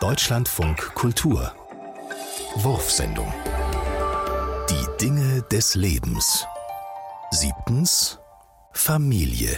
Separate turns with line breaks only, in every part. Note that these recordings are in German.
Deutschlandfunk Kultur Wurfsendung. Die Dinge des Lebens. 7. Familie.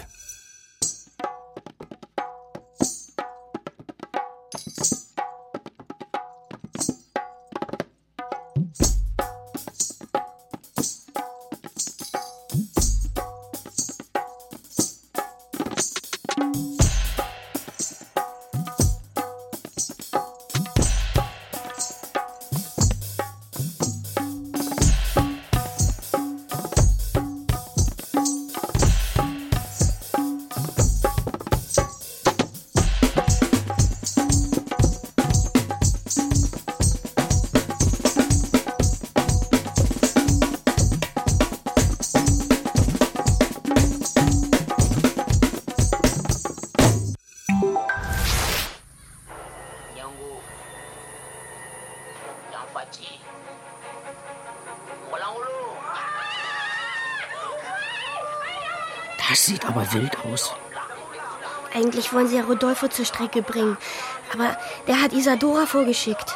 Das sieht aber wild aus.
Eigentlich wollen sie ja Rodolfo zur Strecke bringen. Aber der hat Isadora vorgeschickt.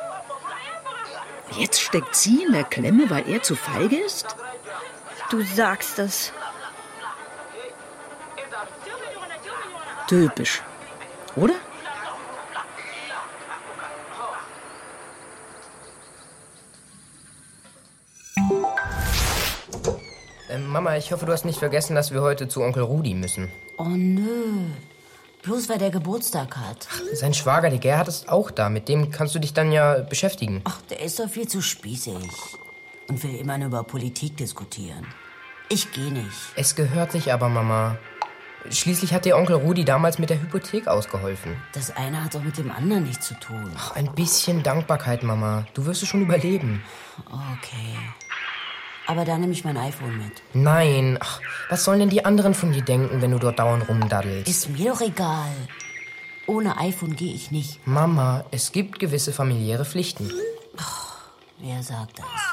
Jetzt steckt sie in der Klemme, weil er zu feige ist?
Du sagst es.
Typisch. Oder?
Mama, ich hoffe, du hast nicht vergessen, dass wir heute zu Onkel Rudi müssen.
Oh nö. Bloß weil der Geburtstag hat.
Sein Schwager, der Gerhard, ist auch da. Mit dem kannst du dich dann ja beschäftigen.
Ach, der ist doch viel zu spießig. Und will immer nur über Politik diskutieren. Ich gehe nicht.
Es gehört sich aber, Mama. Schließlich hat dir Onkel Rudi damals mit der Hypothek ausgeholfen.
Das eine hat doch mit dem anderen nichts zu tun.
Ach, ein bisschen Dankbarkeit, Mama. Du wirst es schon überleben.
Okay. Aber da nehme ich mein iPhone mit.
Nein. Ach, was sollen denn die anderen von dir denken, wenn du dort dauernd rumdaddelst?
Ist mir doch egal. Ohne iPhone gehe ich nicht.
Mama, es gibt gewisse familiäre Pflichten.
Wer sagt das?